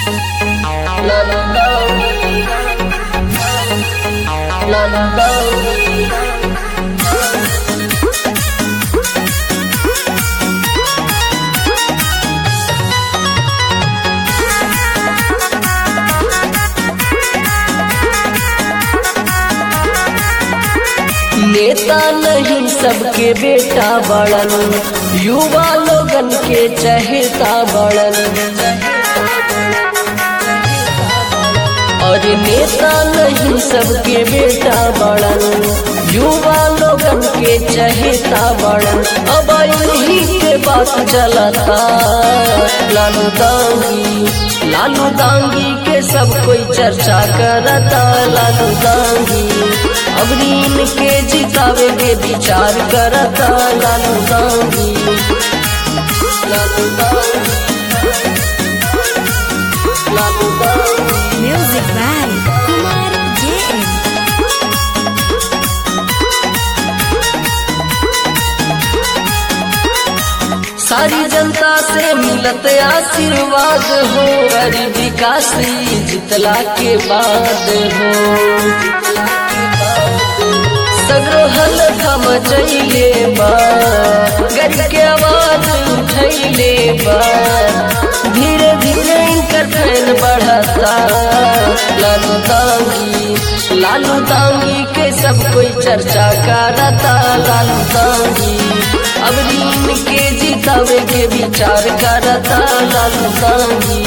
नेता नहीं सबके बेटा बड़न, युवा लोगन के चहेता बड़न। और नेता नहीं सबके बेटा बड़न, युवा लोगन के चहेता बड़न। अब इन्हीं के बात चलता लालू दांगी के सब कोई चर्चा करता लालू दांगी। अब रीन के जितावे के विचार करता Lalu Dangi. Music by Kumar JM. सारी जनता से मिलत आशीर्वाद हो, गरीब विकास जितला के बाद हो। सगरो हल्का मचैले बा, गरीब के आवाज उठैले बा। धीरे धीरे इनकर फैन बढ़ता लालू दांगी के सब कोई चर्चा करता लालू दांगी। अब रीन के जितावे के विचार करता Lalu Dangi.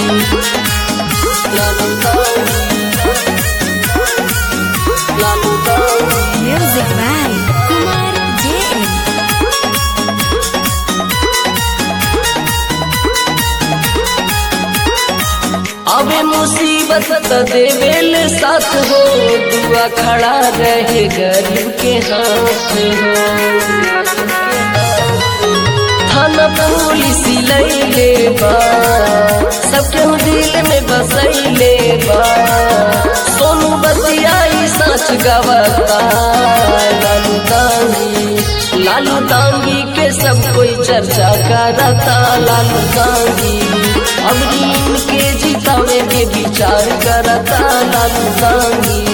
Music by Kumar JM. अबे मुसीबत त देवेल साथ हो, दुआ खड़ा रहे गरीब के हाथ हो। थाना पुलिस लैले बा, सबके दिल में बसैले बा। सोनू बतियाई सच गवता लालू दांगी के सब कोई चर्चा करता लालू दांगी। अब रीन के जितावे के विचार करता लालू दांगी।